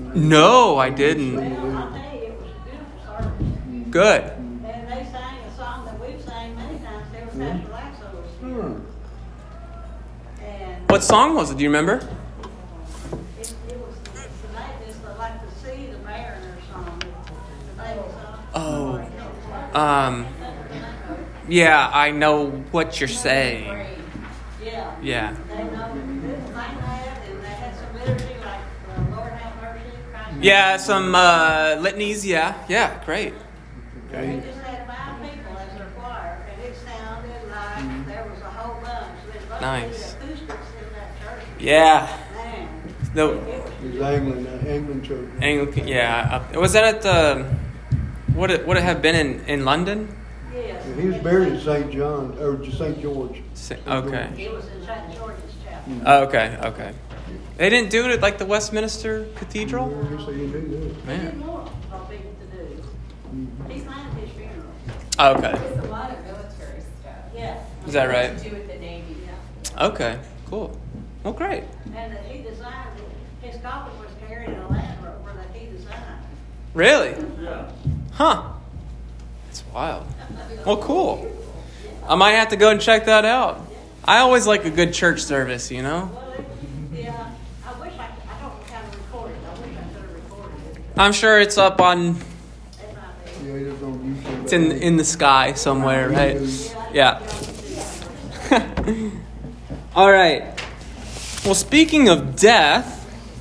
No, I didn't. Well, I'll tell you, it was a beautiful service. Good. And they sang a song that we've sang many times. They were Pastor Laxo was here. And What song was it? Do you remember? it was the name is like the Sea, the Mariner song. The baby song. Oh. Yeah, I know what you're saying. Yeah. Yeah. They know this thing that, and they had some liturgy like Lord have mercy. Christ Yeah, some litanies. Yeah, great. They just had 5 people as their choir, and it sounded like there was a whole bunch. There's Nice. acoustics in that church. Yeah. Man, The It was Anglican church. Anglican. Yeah. Was that at the? Would it have been in London? yes. He was buried in St. John, or St. George. Okay. It was in St. George's Chapel. Okay. They didn't do it at like the Westminster Cathedral? Yes, they did that. He Man. did more of people to do. He planned his funeral. Okay. There's a lot of military stuff. Yeah. Is that right? To do with the Navy. Yeah. Okay. Cool. Well, great. And that he designed, his coffin was carried in a Land Rover that he designed. Really? Yeah. Huh. That's wild. Well, cool. I might have to go and check that out. I always like a good church service, you know? Well, yeah, I wish I don't know how to record it. I wish I could have recorded it. I'm sure it's up on, It might be. Yeah, it is on YouTube. it's in the sky somewhere, right? Yeah. All right. Well, speaking of death,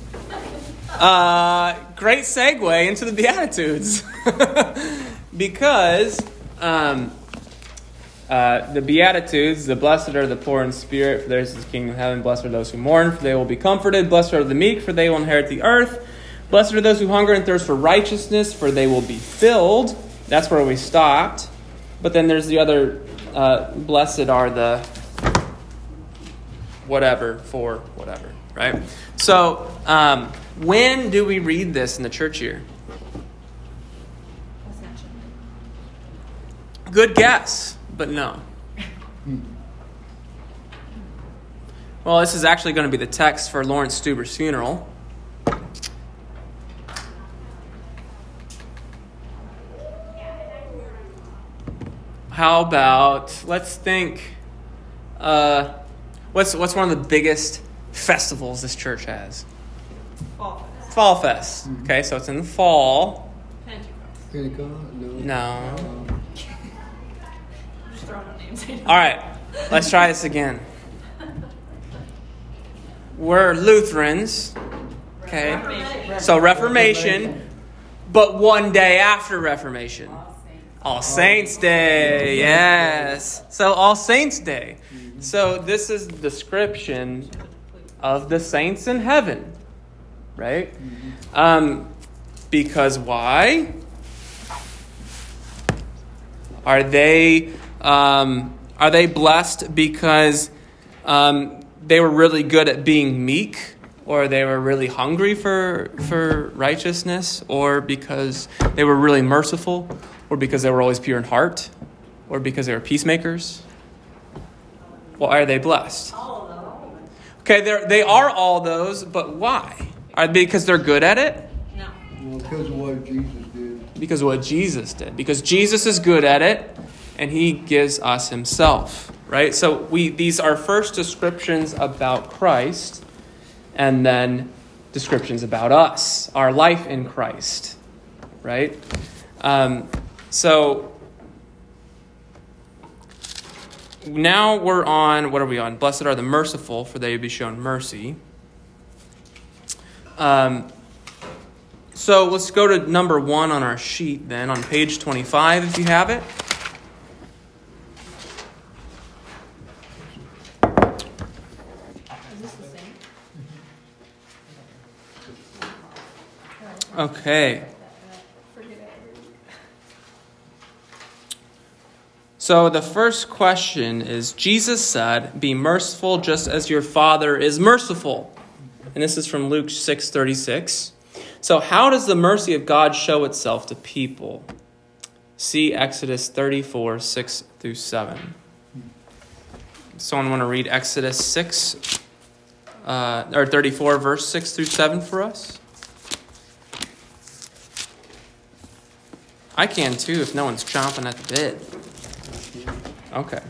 great segue into the Beatitudes. Because the Beatitudes, the blessed are the poor in spirit, for theirs is the kingdom of heaven. Blessed are those who mourn, for they will be comforted. Blessed are the meek, for they will inherit the earth. Blessed are those who hunger and thirst for righteousness, for they will be filled. That's where we stopped. But then there's the other, blessed are the whatever, for whatever, right? So, when do we read this in the church year? Good guess, but no. Well, this is actually going to be the text for Lawrence Stuber's funeral. How about, let's think, what's one of the biggest festivals this church has? Fall Fest. Fall Fest. Okay, so it's in the fall. Pentecost. Pentecost? No. Just throwing out names. All right, let's try this again. We're Lutherans, okay? Reformation. So Reformation, but one day after Reformation. All Saints Day, yes. So All Saints Day. So this is the description of the saints in heaven, right? Because why? Are they blessed because they were really good at being meek, or they were really hungry for righteousness, or because they were really merciful, or because they were always pure in heart, or because they were peacemakers? Well, are they blessed? All of them. Okay, they are all those, but why? Are they because they're good at it? No. Well, because of what Jesus did. Because of what Jesus did. Because Jesus is good at it, and he gives us himself, right? So these are first descriptions about Christ, and then descriptions about us, our life in Christ, right? So now we're on, what are we on? Blessed are the merciful, for they will be shown mercy. So let's go to number 1 on our sheet then, on page 25 if you have it. Is this the same? Okay. Forget it. So the first question is, Jesus said, "Be merciful just as your Father is merciful." And this is from Luke 6:36. So how does the mercy of God show itself to people? See Exodus 34, 6 through 7. Someone want to read Exodus 6, or 34, verse 6 through 7 for us? I can too if no one's chomping at the bit. Okay.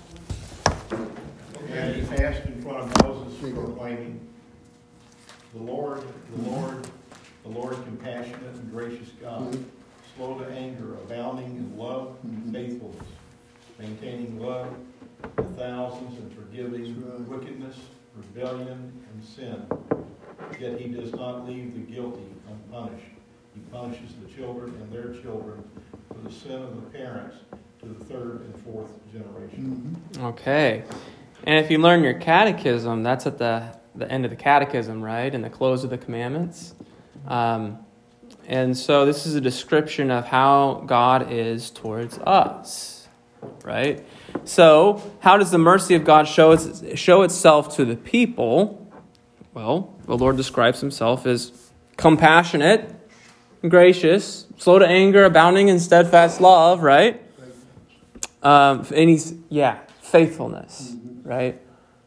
And he passed in front of Moses, proclaiming, the Lord, compassionate and gracious God, slow to anger, abounding in love and faithfulness, maintaining love to thousands and forgiving wickedness, rebellion, and sin. Yet he does not leave the guilty unpunished. He punishes the children and their children for the sin of the parents to the third and fourth generation. Okay. And if you learn your catechism, that's at the end of the catechism, right? And the close of the commandments. And so this is a description of how God is towards us, right? So how does the mercy of God show itself to the people? Well, the Lord describes himself as compassionate, gracious, slow to anger, abounding in steadfast love, right? And he's, faithfulness, right?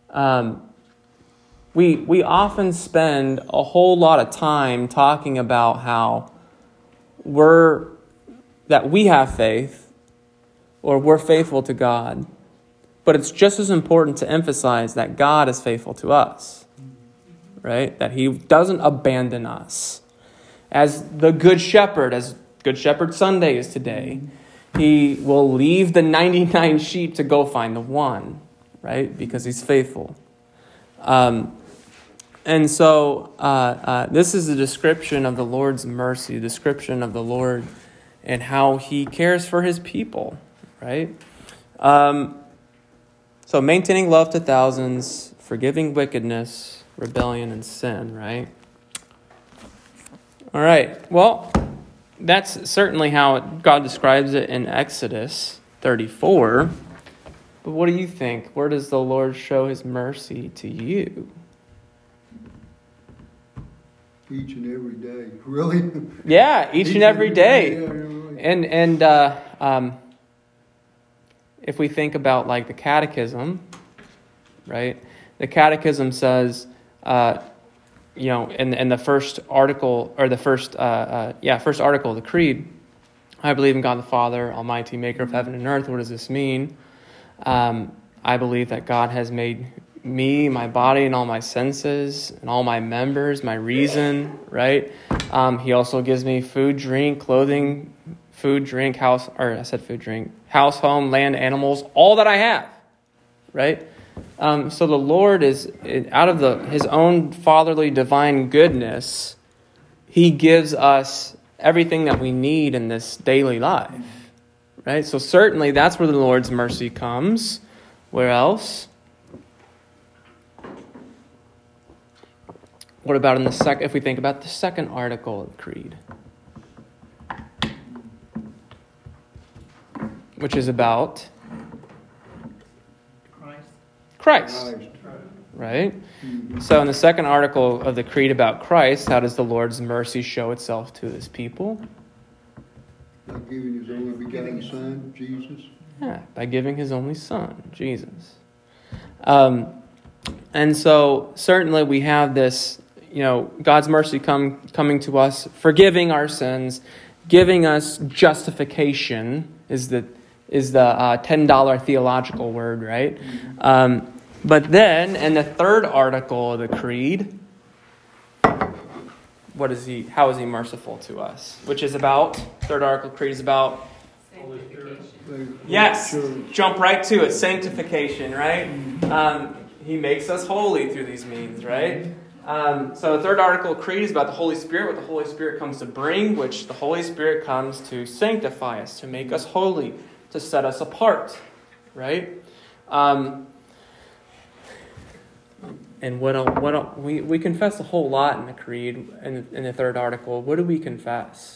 We often spend a whole lot of time talking about how we have faith or we're faithful to God. But it's just as important to emphasize that God is faithful to us, right? That he doesn't abandon us. As the Good Shepherd, as Good Shepherd Sunday is today, he will leave the 99 sheep to go find the one, right? Because he's faithful. And so this is a description of the Lord's mercy, a description of the Lord and how he cares for his people, right? So maintaining love to thousands, forgiving wickedness, rebellion, and sin, right? All right, well, that's certainly how God describes it in Exodus 34. But what do you think? Where does the Lord show his mercy to you? Each and every day. Really? Yeah, each and every day. Yeah, you're right. And if we think about like the catechism, right? The catechism says, in the first article, or the first article of the creed, I believe in God the Father, Almighty, Maker of heaven and earth. What does this mean? I believe that God has made me, my body, and all my senses, and all my members, my reason, right? He also gives me food, drink, clothing, house, home, land, animals, all that I have, right? So the Lord is, out of his own fatherly divine goodness, he gives us everything that we need in this daily life, right? So certainly that's where the Lord's mercy comes. Where else? What about if we think about the second article of the creed? Which is about Christ. Right? So in the second article of the creed about Christ, how does the Lord's mercy show itself to his people? By giving his only begotten Son, Jesus. Yeah, by giving his only Son, Jesus. And so certainly we have this, God's mercy coming to us, forgiving our sins, giving us justification is the $10 theological word, right? But then in the third article of the creed, how is he merciful to us? Which is about, third article of the creed is about, yes, jump right to it, sanctification, right? He makes us holy through these means, right? So the third article of creed is about the Holy Spirit, what the Holy Spirit comes to bring, which the Holy Spirit comes to sanctify us, to make us holy, to set us apart, right? And we confess a whole lot in the creed, in the third article. What do we confess?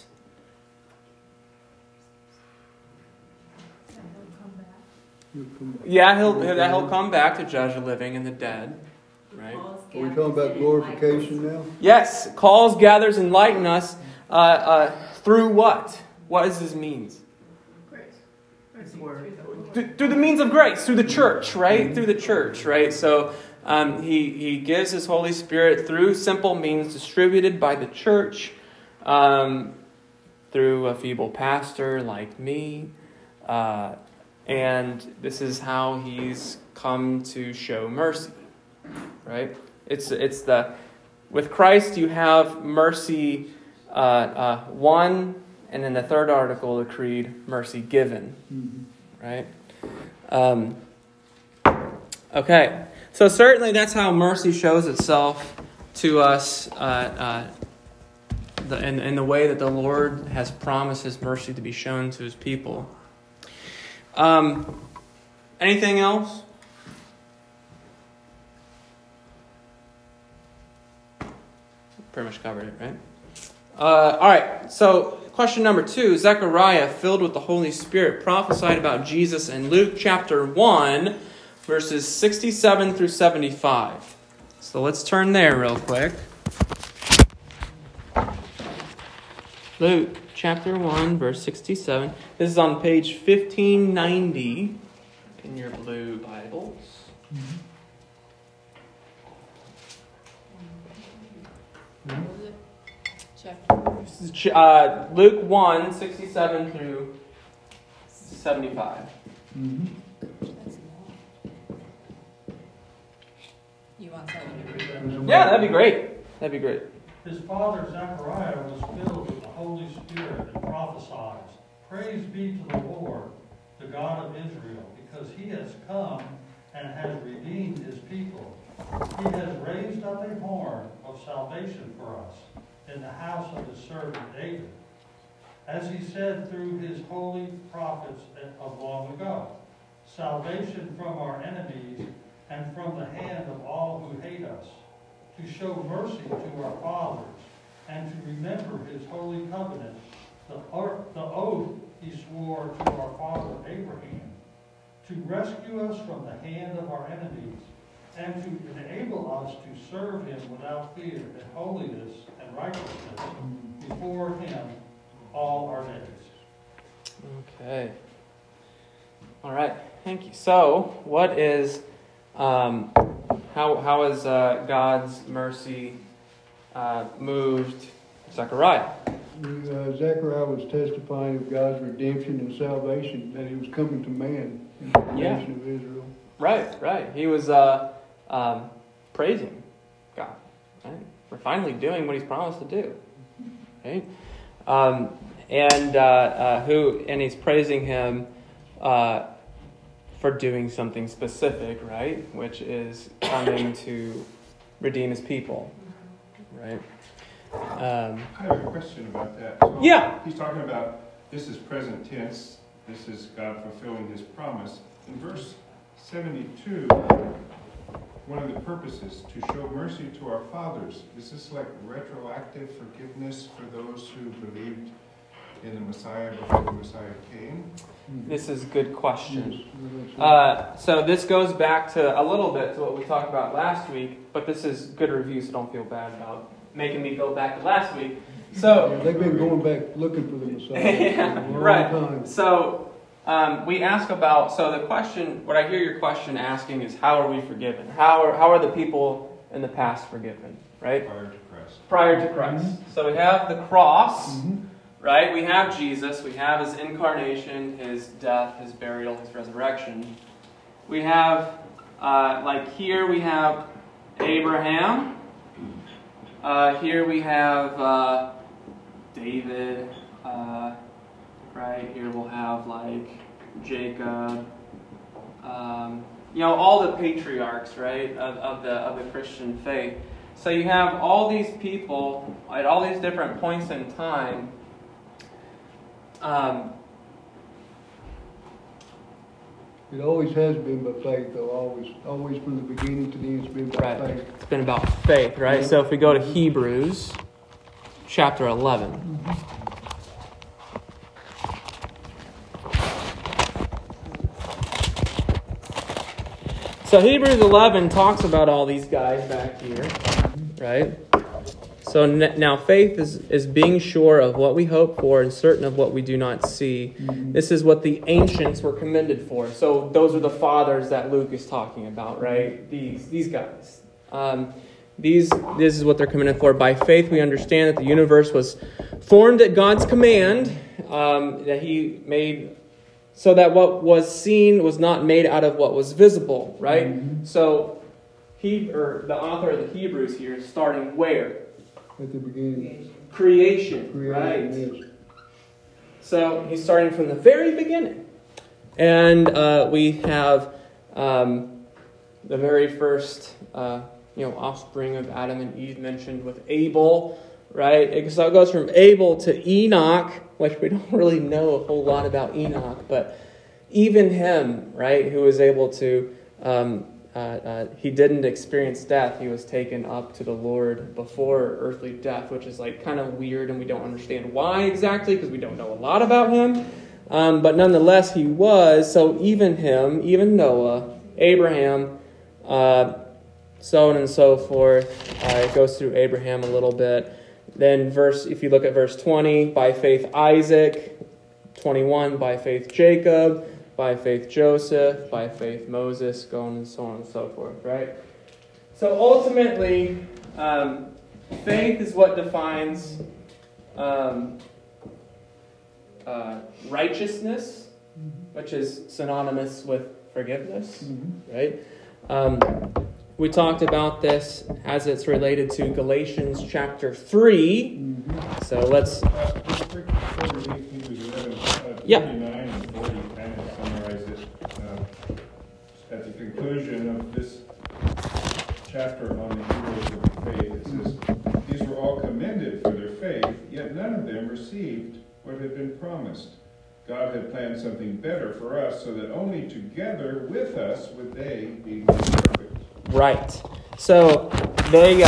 Yeah, he'll come back to judge the living and the dead, right? Are we talking about glorification now? Yes, calls, gathers, enlighten us through what? What does this mean? Through the means of grace, through the church, right? Through the church, right? So he gives his Holy Spirit through simple means distributed by the church, through through a feeble pastor like me. And this is how he's come to show mercy, right? It's with Christ you have mercy won, and in the third article of the Creed, mercy given, right? Okay, so certainly that's how mercy shows itself to us in the way that the Lord has promised His mercy to be shown to His people. Anything else? Pretty much covered it, right? All right, so question number 2. Zechariah, filled with the Holy Spirit, prophesied about Jesus in Luke chapter 1, verses 67 through 75. So let's turn there real quick. Luke chapter 1, verse 67. This is on page 1590 in your blue Bibles. This is Luke 1, 67 through 75. You want something to read? Yeah, that'd be great. That'd be great. His father Zechariah was filled with the Holy Spirit and prophesied, "Praise be to the Lord, the God of Israel, because He has come and has redeemed His people. He has raised up a horn of salvation for us in the house of His servant David, as He said through His holy prophets of long ago, salvation from our enemies and from the hand of all who hate us, to show mercy to our fathers, and to remember His holy covenant, the oath He swore to our father Abraham, to rescue us from the hand of our enemies, and to enable us to serve Him without fear in holiness and righteousness before Him all our days." Okay. All right. Thank you. So, what is how is God's mercy moved Zechariah? Zechariah was testifying of God's redemption and salvation, that He was coming to man in the nation of Israel. Right. He was praising God. Right? We're finally doing what He's promised to do. Right? And He's praising Him for doing something specific, right? Which is coming to redeem His people, right? I have a question about that. So Yeah. He's talking about, this is present tense, this is God fulfilling His promise. In verse 72, one of the purposes, to show mercy to our fathers. Is this like retroactive forgiveness for those who believed in the Messiah before the Messiah came? This is a good question. Yes. So this goes back to a little bit to what we talked about last week, but this is good review, so don't feel bad about making me go back to last week. So They've been going back looking for the Messiah for a long right. time. So we ask about. So the question, what I hear your question asking is, how are we forgiven? How are the people in the past forgiven? Right. Prior to Christ. So we have the cross. Right? We have Jesus. We have His incarnation, His death, His burial, His resurrection. We have, here we have Abraham. Here we have David. Right? Here we'll have Jacob. All the patriarchs, right, of the Christian faith. So you have all these people at all these different points in time. It always has been by faith, though. Always from the beginning to the end, it's been by faith. It's been about faith, right? So if we go to Hebrews chapter 11. So Hebrews 11 talks about all these guys back here, right? So now faith is being sure of what we hope for and certain of what we do not see. This is what the ancients were commended for. So those are the fathers that Luke is talking about, right? These guys. this is what they're commended for. By faith we understand that the universe was formed at God's command, that he made, so that what was seen was not made out of what was visible, right? Mm-hmm. So the author of the Hebrews here is starting where? At the beginning. Creation, right? Yes. So he's starting from the very beginning. And we have the very first offspring of Adam and Eve mentioned with Abel, right? So it goes from Abel to Enoch, which we don't really know a whole lot about Enoch, but even him, right, who was able to, he didn't experience death. He was taken up to the Lord before earthly death, which is like kind of weird, and we don't understand why exactly because we don't know a lot about him. But nonetheless, he was. So even him, even Noah, Abraham, so on and so forth. It goes through Abraham a little bit. Then if you look at verse 20, by faith Isaac. 21, by faith Jacob. By faith Joseph. By faith Moses. Going and so on and so forth, right? So ultimately, faith is what defines righteousness, which is synonymous with forgiveness, right? We talked about this as it's related to Galatians chapter 3. So let's... Before we leave Hebrews 11, 39 and 40 kind of summarize it. At the conclusion of this chapter on the heroes of faith, it says, these were all commended for their faith, yet none of them received what had been promised. God had planned something better for us, so that only together with us would they be made perfect. Right. So they,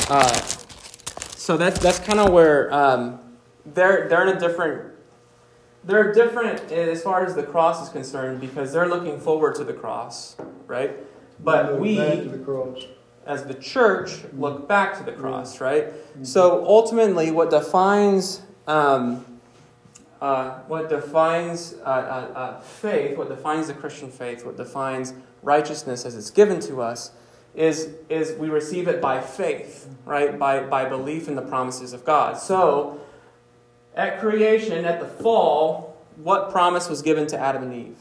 so that's kind of where they're in a different. They're different as far as the cross is concerned because they're looking forward to the cross, right? But we, back to the cross. As the church, look back to the cross, right? So ultimately, what defines faith, what defines the Christian faith, what defines righteousness as it's given to us, is we receive it by faith, right? By belief in the promises of God. So, at creation, at the fall, what promise was given to Adam and Eve?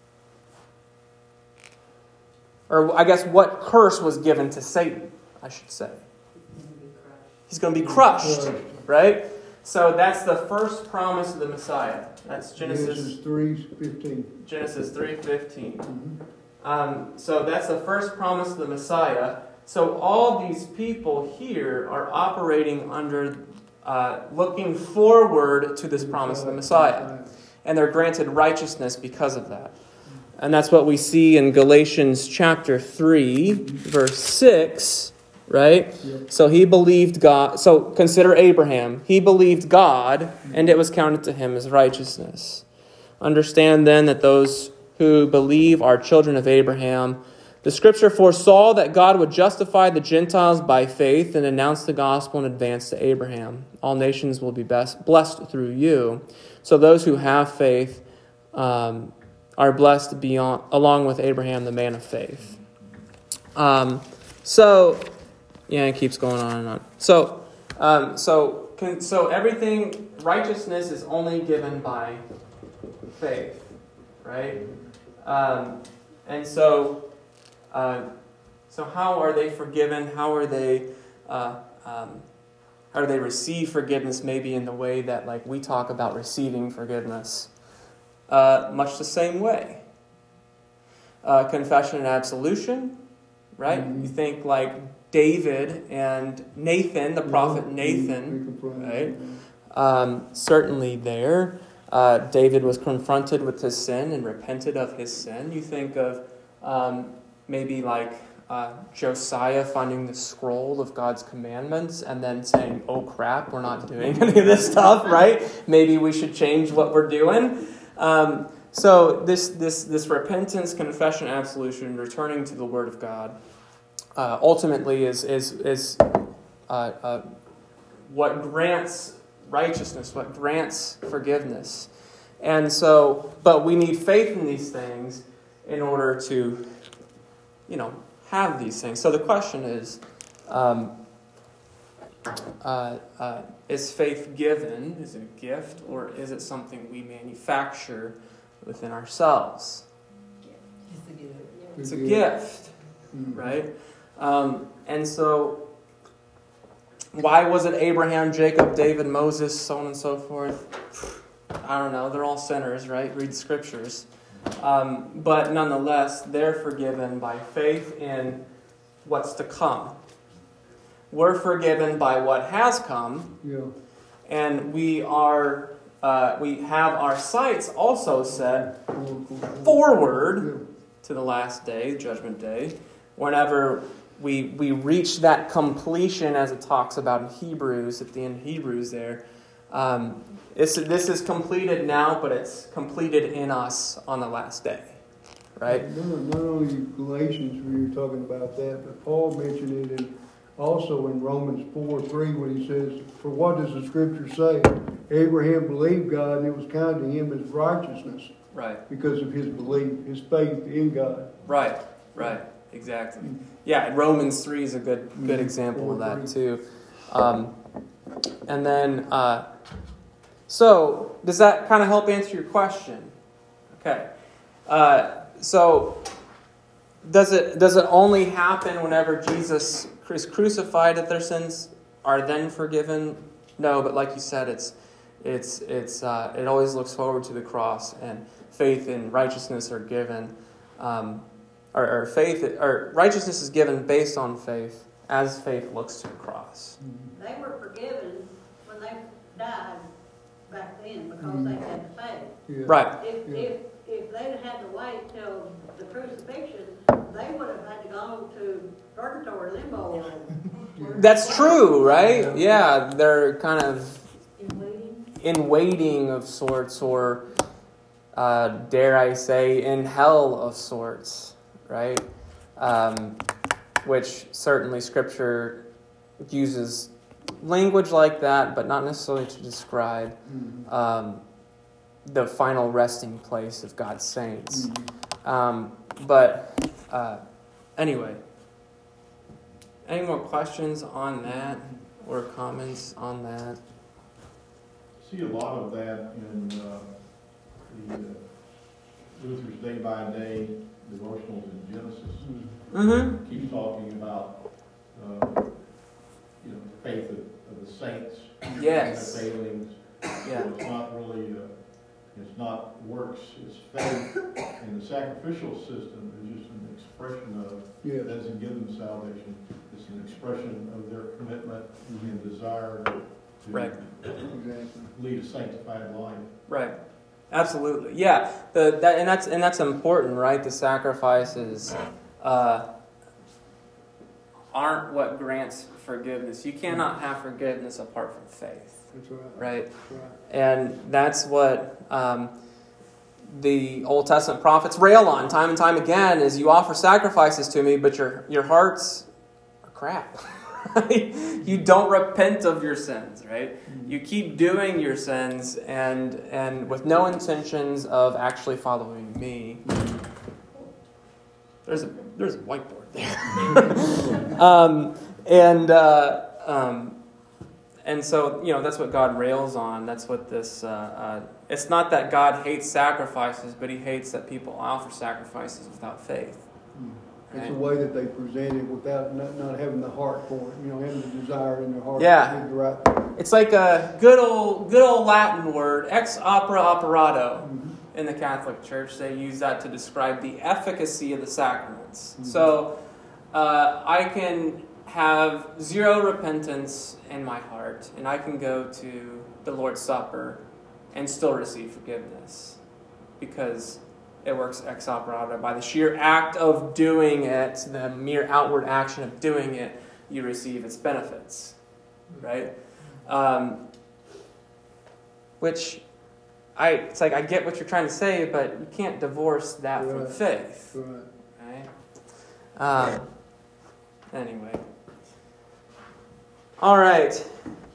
Or I guess what curse was given to Satan, I should say. He's going to be crushed, right? So that's the first promise of the Messiah. That's Genesis 3:15. Genesis 3:15. So that's the first promise of the Messiah. So all these people here are operating under, looking forward to this promise of the Messiah. And they're granted righteousness because of that. And that's what we see in Galatians chapter 3, verse 6, right? Yep. So he believed God. So consider Abraham. He believed God, and it was counted to him as righteousness. Understand then that those who believe are children of Abraham. The scripture foresaw that God would justify the Gentiles by faith and announce the gospel in advance to Abraham. All nations will be blessed through you. So those who have faith are blessed along with Abraham, the man of faith. It keeps going on and on. So everything, righteousness is only given by faith, right? So how are they forgiven? How do they receive forgiveness? Maybe in the way that like we talk about receiving forgiveness. Much the same way. Confession and absolution, right? Mm-hmm. You think like David and Nathan, the prophet Nathan, right? Certainly there. David was confronted with his sin and repented of his sin. You think of maybe like Josiah finding the scroll of God's commandments and then saying, oh crap, we're not doing any of this stuff, right? Maybe we should change what we're doing. So this repentance, confession, absolution, returning to the Word of God, ultimately is what grants righteousness, what grants forgiveness. And so, but we need faith in these things in order to, have these things. So the question is, is faith given? Is it a gift, or is it something we manufacture within ourselves? It's a gift, right? And so, why was it Abraham, Jacob, David, Moses, so on and so forth? I don't know. They're all sinners, right? Read the scriptures. But nonetheless, they're forgiven by faith in what's to come. We're forgiven by what has come. Yeah. And we have our sights also set forward to the last day, Judgment Day, whenever we reach that completion, as it talks about in Hebrews, at the end of Hebrews there. This is completed now, but it's completed in us on the last day, right? Not only Galatians, we were talking about that, but Paul mentioned it also in Romans 4:3 when he says, "For what does the Scripture say? Abraham believed God, and it was counted to him as righteousness." Right. Because of his belief, his faith in God. Right. Exactly. Yeah, Romans 3 is a good example of that too. And then, so does that kind of help answer your question? Okay. So does it only happen whenever Jesus is crucified that their sins are then forgiven? No, but like you said, it always looks forward to the cross, and faith and righteousness are given. Or righteousness is given based on faith, as faith looks to the cross. They were forgiven when they died back then because they had faith. Yeah. Right. If they'd had to wait till the crucifixion, they would have had to go to purgatory, limbo. That's true, right? Yeah, they're kind of In waiting. in waiting of sorts, or dare I say, in hell of sorts, right? Which certainly Scripture uses language like that, but not necessarily to describe the final resting place of God's saints. Anyway, any more questions on that or comments on that? See a lot of that in Luther's Day by Day devotionals in Genesis. Mm-hmm. Keeps talking about the faith of the saints. Yes. And their failings. Yeah. So it's not really it's not works, it's faith. And the sacrificial system is just an expression of Yes. that doesn't give them salvation. It's an expression of their commitment and desire to Right. Exactly. lead a sanctified life. Right. Absolutely. Yeah. That's important, right? The sacrifices aren't what grants forgiveness. You cannot have forgiveness apart from faith. That's right. Right? That's right. And that's what the Old Testament prophets rail on time and time again, is you offer sacrifices to me, but your hearts are crap. Right? You don't repent of your sins, right? You keep doing your sins and with no intentions of actually following me. There's a whiteboard there. And so, that's what God rails on. That's what this... it's not that God hates sacrifices, but He hates that people offer sacrifices without faith. It's Right? a way that they present it without not having the heart for it. Having the desire in their heart Yeah. to do the right thing. It's like a good old Latin word, ex opere operato. In the Catholic Church, they use that to describe the efficacy of the sacraments. So, I can have zero repentance in my heart, and I can go to the Lord's Supper and still receive forgiveness, because it works ex operato. By the sheer act of doing it, the mere outward action of doing it, you receive its benefits, right? Which, it's like, I get what you're trying to say, but you can't divorce that from Right. faith, Right. right? Anyway. All right.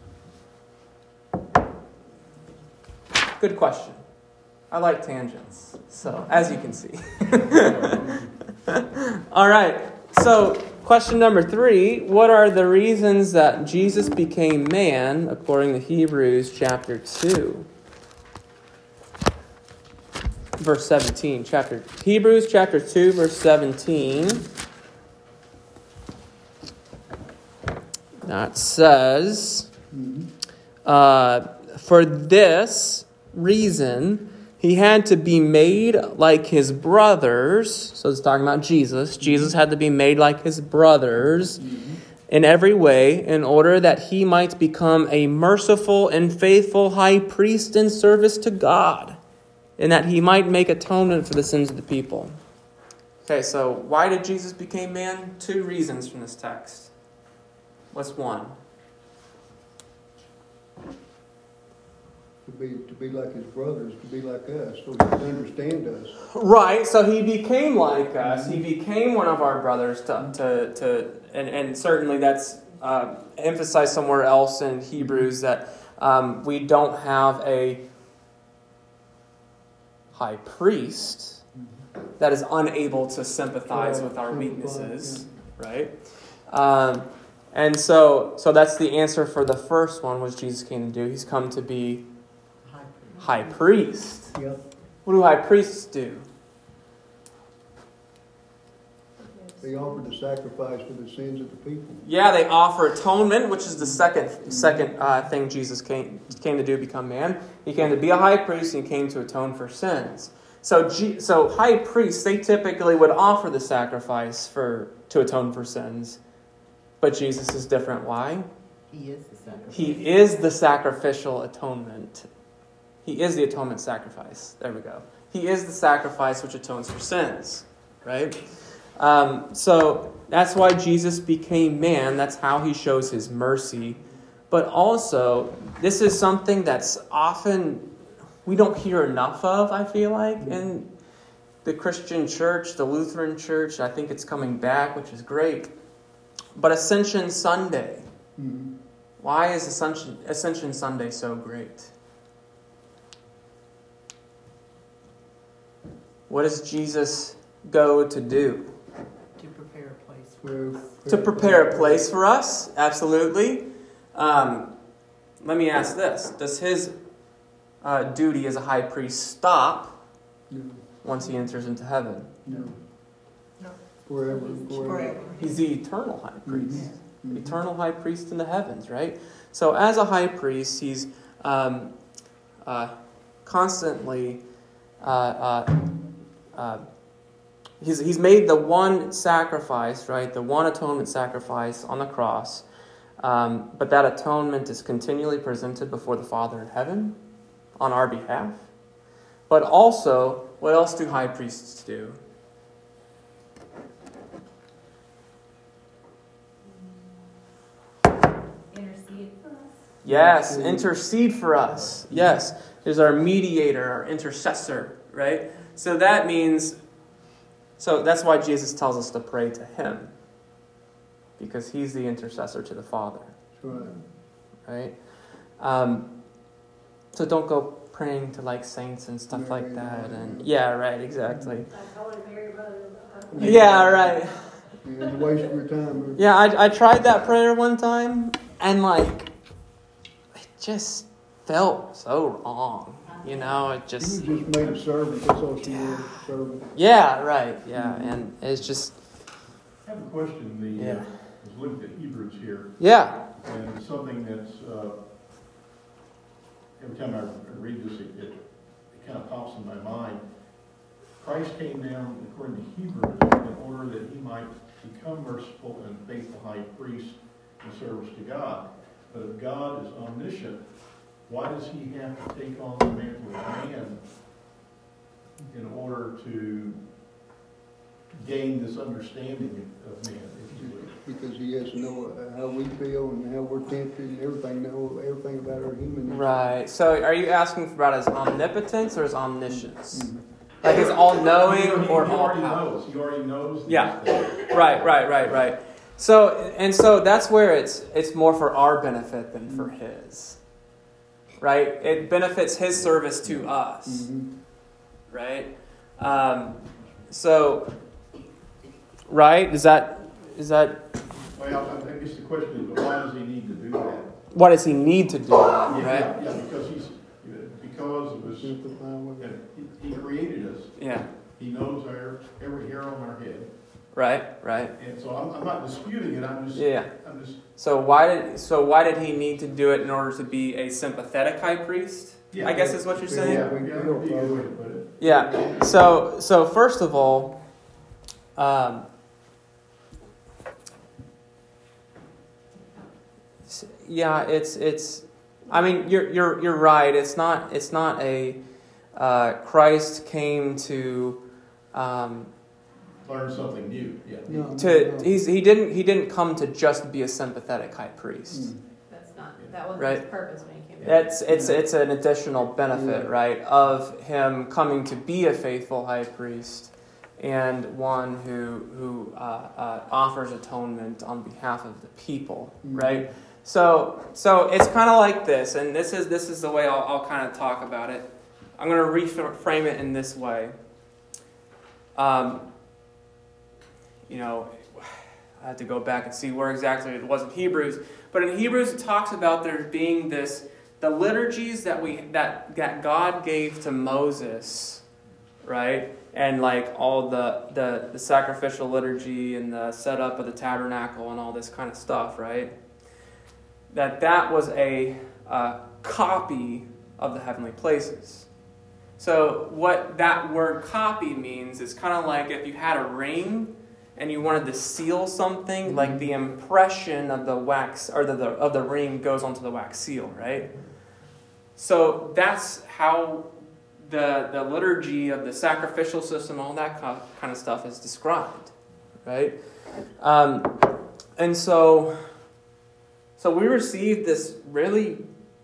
Good question. I like tangents, so as you can see. All right. So, question number 3, what are the reasons that Jesus became man according to Hebrews chapter 2? Verse 17. Hebrews chapter 2, verse 17. That says, for this reason, he had to be made like his brothers. So it's talking about Jesus. Jesus had to be made like his brothers in every way in order that he might become a merciful and faithful high priest in service to God, and that he might make atonement for the sins of the people. Okay, so why did Jesus become man? 2 reasons from this text. What's one? To be like his brothers, to be like us, so he can understand us. Right, so he became like us. He became one of our brothers and certainly that's emphasized somewhere else in Hebrews that we don't have a high priest that is unable to sympathize with our weaknesses, right? And so that's the answer for the first one, what Jesus came to do. He's come to be high priest. Yep. What do high priests do? They offered the sacrifice for the sins of the people. Yeah, they offer atonement, which is the second thing Jesus came to do, become man. He came to be a high priest and he came to atone for sins. So high priests, they typically would offer the sacrifice to atone for sins. But Jesus is different. Why? He is the sacrifice. He is the sacrificial atonement. He is the atonement sacrifice. There we go. He is the sacrifice which atones for sins. Right? So that's why Jesus became man. That's how he shows his mercy. But also, this is something that's often we don't hear enough of, I feel like, in the Christian church, the Lutheran church. I think it's coming back, which is great. But Ascension Sunday. Mm-hmm. Why is Ascension Sunday so great? What does Jesus go to do? To prepare a place for us. To prepare a place for us? Absolutely. Let me ask this. Does his duty as a high priest stop once he enters into heaven? No. No. Forever. He's the eternal high priest. Mm-hmm. Eternal high priest in the heavens, right? So as a high priest, he's constantly... he's made the one sacrifice, right? The one atonement sacrifice on the cross. But that atonement is continually presented before the Father in heaven on our behalf. But also, what else do high priests do? Intercede for us. Yes, intercede for us. Yes, there's our mediator, our intercessor, right? So that means, so that's why Jesus tells us to pray to him. Because he's the intercessor to the Father. Right. Right? So don't go praying to like saints and stuff like that. And yeah, right, exactly. Like Holy Mary, Mother of God. Yeah, right. Yeah, waste your time. Yeah, I tried that prayer one time, and like, it just felt so wrong. You know, it just... You just made a servant, that's all she was, a servant. Yeah, right, yeah, and it's just... I have a question. Yeah. Is linked to Hebrews here, Yeah. and it's something that's every time I read this, it kind of pops in my mind. Christ came down, according to Hebrews, in order that he might become merciful and faithful high priest in service to God. But if God is omniscient, why does he have to take on the mantle of man in order to gain this understanding of man, if you will? Because he has to know how we feel and how we're tempted and everything, know everything about our human. Right. So are you asking about his omnipotence or his omniscience? Mm-hmm. Like his all-knowing or all-powerful? He already knows. Yeah. Right. So that's where it's more for our benefit than for his. Right? It benefits his service to us. Mm-hmm. Right? So, right? Is that Is that, Well, I guess the question is, why does he need to do that? what does he need to do, right? Yeah, because it was, he created us. Yeah, He knows every hair on our head. right. And so I'm not disputing it, I'm just. So why did he need to do it in order to be a sympathetic high priest? Yeah. I guess is what you're saying. Yeah, that'd be a good way to put it. Yeah. So first of all, yeah, it's. I mean, you're right. It's not a Christ came to. Learn something new. Yeah. No. He didn't come to just be a sympathetic high priest. That wasn't Right. his purpose when he came. It's an additional benefit, right, of him coming to be a faithful high priest and one who offers atonement on behalf of the people, right? So it's kind of like this, and this is the way I'll kind of talk about it. I'm going to reframe it in this way. I have to go back and see where exactly it was in Hebrews. But in Hebrews, it talks about there being the liturgies that God gave to Moses, right? And like all the sacrificial liturgy and the setup of the tabernacle and all this kind of stuff, right? That was a copy of the heavenly places. So what that word copy means is kind of like if you had a ring and you wanted to seal something, like the impression of the wax or of the ring goes onto the wax seal, right? So that's how the liturgy of the sacrificial system, all that kind of stuff is described, right? And so we received this really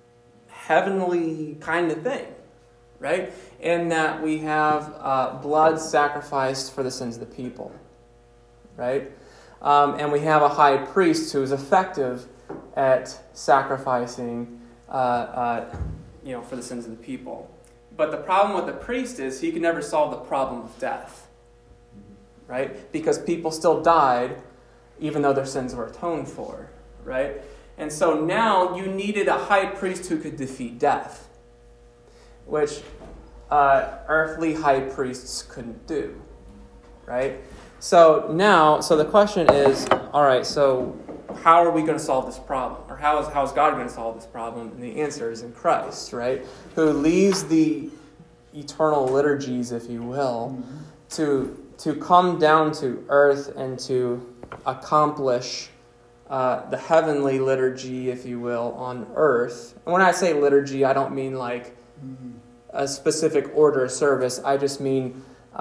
heavenly kind of thing, right? In that we have blood sacrificed for the sins of the people, right? And we have a high priest who is effective at sacrificing, for the sins of the people. But the problem with the priest is he can never solve the problem of death, right? Because people still died even though their sins were atoned for, right? And so now you needed a high priest who could defeat death, which earthly high priests couldn't do, right? So the question is, all right, so how are we going to solve this problem? Or how is God going to solve this problem? And the answer is in Christ, right? Who leaves the eternal liturgies, if you will, to come down to earth and to accomplish the heavenly liturgy, if you will, on earth. And when I say liturgy, I don't mean like a specific order of service. I just mean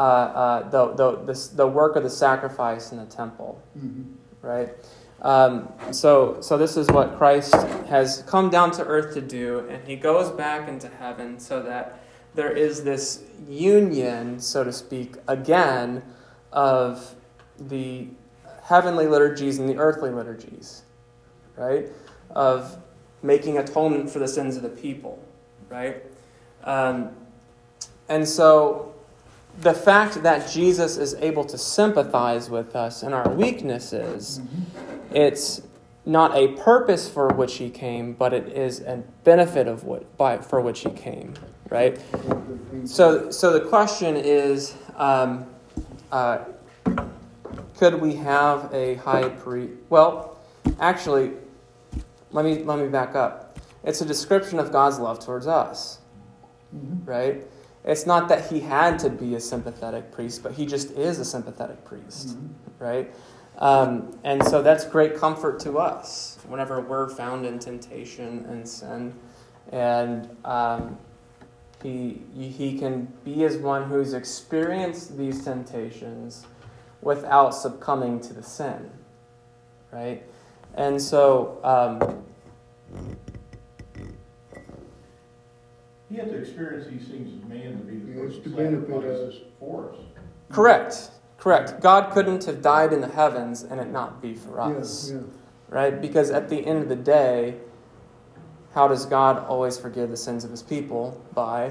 the work of the sacrifice in the temple, right? So this is what Christ has come down to earth to do, and he goes back into heaven so that there is this union, so to speak, again, of the heavenly liturgies and the earthly liturgies, right? Of making atonement for the sins of the people, right? And so the fact that Jesus is able to sympathize with us in our weaknesses, it's not a purpose for which he came, but it is a benefit of for which he came, right? So the question is, could we have a high priest? Well, actually, let me back up. It's a description of God's love towards us, right? It's not that he had to be a sympathetic priest, but he just is a sympathetic priest, right? And so that's great comfort to us whenever we're found in temptation and sin. And he can be as one who's experienced these temptations without succumbing to the sin, right? And so He had to experience these things as man to be the Yes, person to benefit sacrifices us. for us. Correct. God couldn't have died in the heavens and it not be for us, right? Because at the end of the day, how does God always forgive the sins of his people? By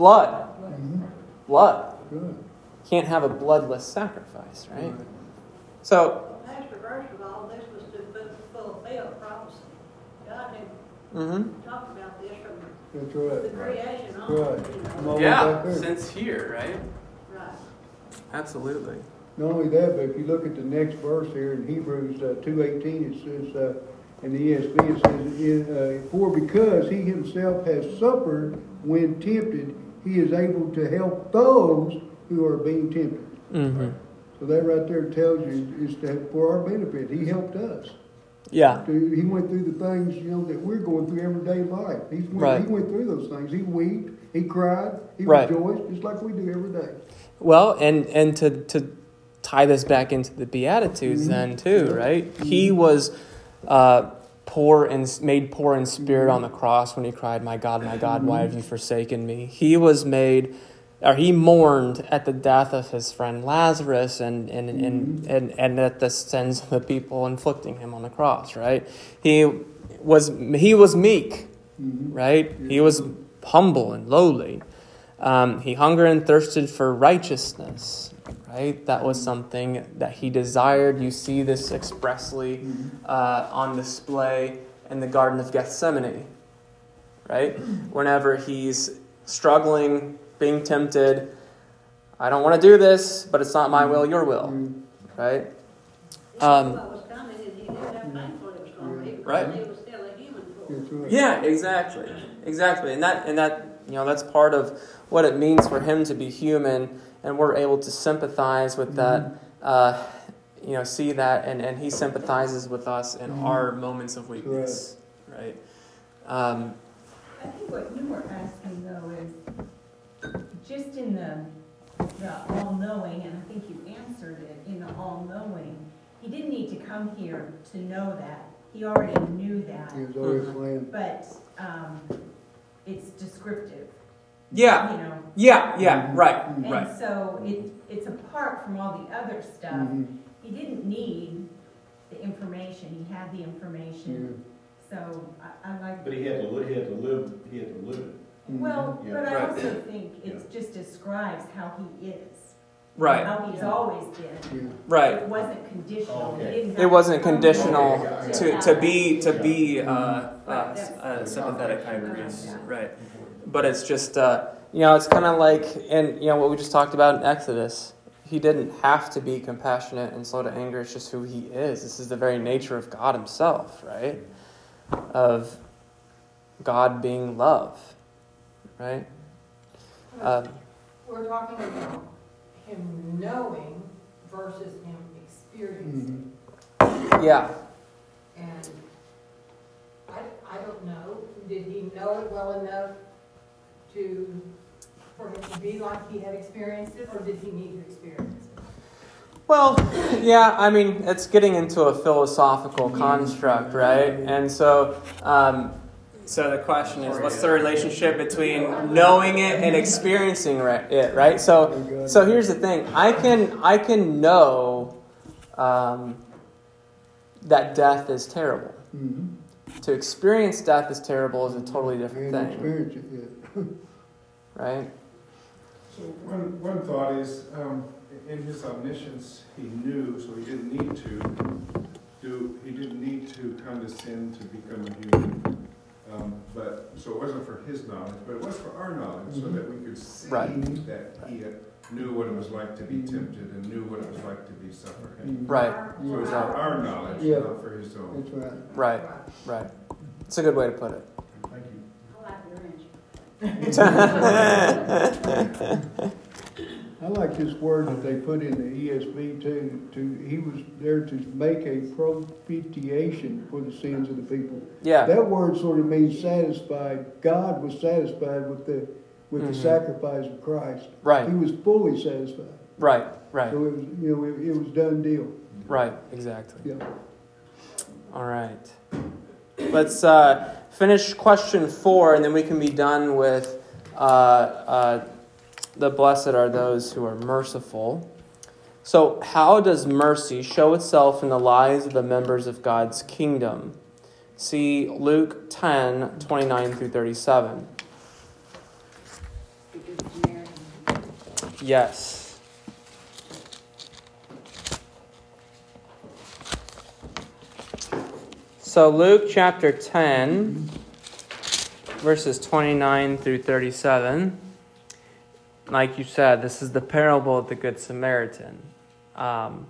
blood. Blood. Good. Can't have a bloodless sacrifice, right? So, Pastor, first of all, this was to fulfill prophecy. God had mhm. talked about this from That's the right. creation on. Right. You I'm know. all Yeah, back there. since here, right? Right. Absolutely. Not only that, but if you look at the next verse here in Hebrews 2:18, it says, in the ESV, it says, for because he himself has suffered when tempted, he is able to help those who are being tempted. Mm-hmm. So that right there tells you is that for our benefit. He helped us. Yeah. He went through the things, that we're going through everyday life. He went through those things. He wept, he cried, he Right. rejoiced, just like we do every day. Well, and to tie this back into the Beatitudes then too, right? He was made poor in spirit on the cross when he cried, my God, why have you forsaken me?" He was he mourned at the death of his friend Lazarus and at the sins of the people inflicting him on the cross, right? He was meek, right? He was humble and lowly. He hungered and thirsted for righteousness, right? That was something that he desired. You see this expressly on display in the Garden of Gethsemane, right? Whenever he's struggling, being tempted, I don't want to do this, but it's not my will, your will, right? What was coming, and he didn't have faith what it was going to be. Right. He was still a human form. That's right. Yeah, exactly, and that that's part of what it means for him to be human, and we're able to sympathize with that. See that, and he sympathizes with us in our moments of weakness, right? I think what you were asking though is just in the all-knowing, and I think you answered it in the all-knowing. He didn't need to come here to know that. He already knew that. He was already planned. But it's descriptive. Yeah. You know. Yeah. Right. And so it's apart from all the other stuff. Mm-hmm. He didn't need the information. He had the information. So I like. But he had to live it. Well, Yeah. but I Right. also think it just describes how he is. Right. How he's always been. Right. It wasn't conditional. Oh, okay. He didn't have It wasn't to come conditional here to be That's- sympathetic. I agree. Right. But it's just it's kind of like in what we just talked about in Exodus. He didn't have to be compassionate and slow to anger. It's just who he is. This is the very nature of God himself, right? Of God being love, right? We're talking about him knowing versus him experiencing. Yeah. And I don't know, did he know it well enough for him to be like he had experienced it, or did he need to experience it? Well, yeah, I mean, it's getting into a philosophical construct, right? And so the question is, what's the relationship between knowing it and experiencing it, right? So here's the thing: I can know that death is terrible. Mm-hmm. To experience death is terrible is a totally different And thing, experience it yet. right? So one thought is, in his omniscience, he knew, so he didn't need to condescend to become a human. So it wasn't for his knowledge, but it was for our knowledge, so that we could see Right. that he knew what it was like to be tempted and knew what it was like to be suffering. Right, So it's for our knowledge, Yeah. not for his own. That's right. right. It's a good way to put it. Thank you. I like your answer. I like this word that they put in the ESV too. He was there to make a propitiation for the sins of the people. Yeah. That word sort of means satisfied. God was satisfied with the sacrifice of Christ. Right. He was fully satisfied. Right. So it was, it was done deal. Right, exactly. Yeah. All right. Let's finish question 4, and then we can be done with the blessed are those who are merciful. So how does mercy show itself in the lives of the members of God's kingdom? See Luke 10, 29 through 37. Yes. So Luke chapter 10, verses 29 through 37. Like you said, this is the parable of the Good Samaritan. Can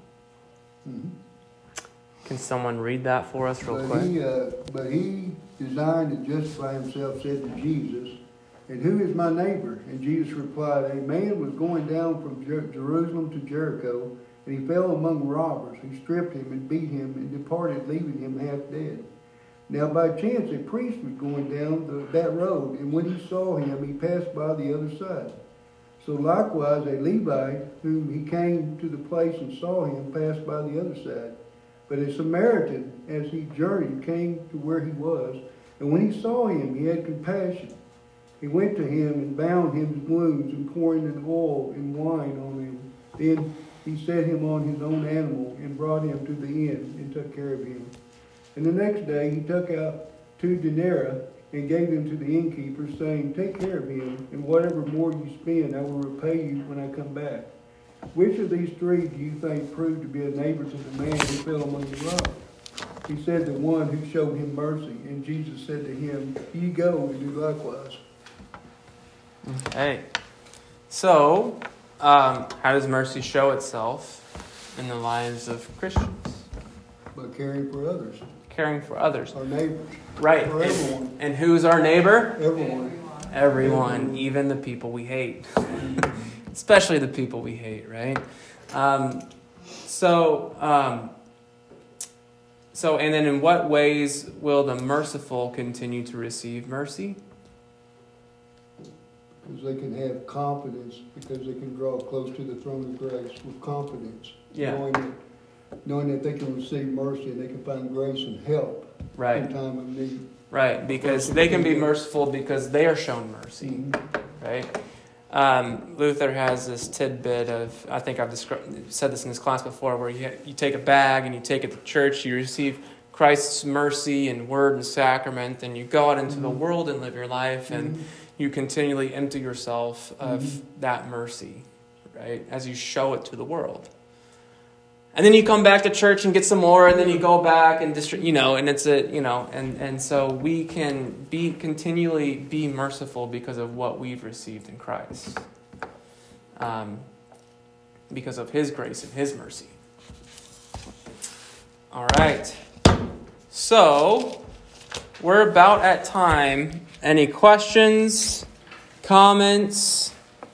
someone read that for us real quick? But he, desiring to justify himself, said to Jesus, "And who is my neighbor?" And Jesus replied, "A man was going down from Jerusalem to Jericho, and he fell among robbers, who stripped him and beat him and departed, leaving him half dead. Now by chance a priest was going down that road, and when he saw him, he passed by the other side. So likewise a Levite, whom he came to the place and saw him, passed by the other side. But a Samaritan, as he journeyed, came to where he was, and when he saw him, he had compassion. He went to him and bound his wounds, and pouring in oil and wine on him. Then he set him on his own animal and brought him to the inn and took care of him. And the next day he took out 2 denarii and gave them to the innkeeper, saying, Take care of him, and whatever more you spend I will repay you when I come back. Which of these 3 do you think proved to be a neighbor to the man who fell among the robbers? He said, The one who showed him mercy. And Jesus said to him, Ye go and do likewise." Okay. So, how does mercy show itself in the lives of Christians? By caring for others. Caring for others. Our neighbors. Right. For everyone. And who's our neighbor? Everyone. Everyone, even the people we hate. Especially the people we hate, right? So, and then in what ways will the merciful continue to receive mercy? Because they can have confidence, because they can draw close to the throne of grace with confidence. Yeah. Knowing that they can receive mercy and they can find grace and help in time of need. Right, because they can be merciful because they are shown mercy, right? Luther has this tidbit of, I think I've said this in this class before, where you take a bag and you take it to church, you receive Christ's mercy and word and sacrament, and you go out into the world and live your life, and you continually empty yourself of that mercy, right, as you show it to the world. And then you come back to church and get some more, and then you go back and and it's and so we can continually be merciful because of what we've received in Christ, because of His grace and His mercy. All right, so we're about at time. Any questions, comments?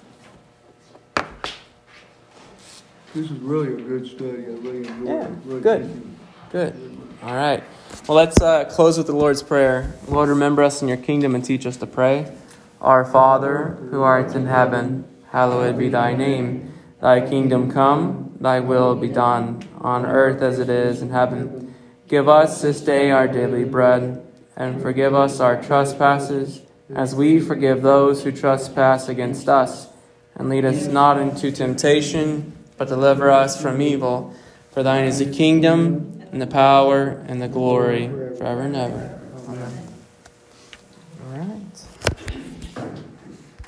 This is really a good study. I really enjoyed it. Really Good. All right. Well, let's close with the Lord's Prayer. Lord, remember us in your kingdom and teach us to pray. Our Father, who art in heaven, hallowed be thy name. Thy kingdom come, thy will be done, on earth as it is in heaven. Give us this day our daily bread, and forgive us our trespasses, as we forgive those who trespass against us. And lead us not into temptation, but deliver us from evil. For thine is the kingdom, and the power, and the glory, forever and ever. Amen.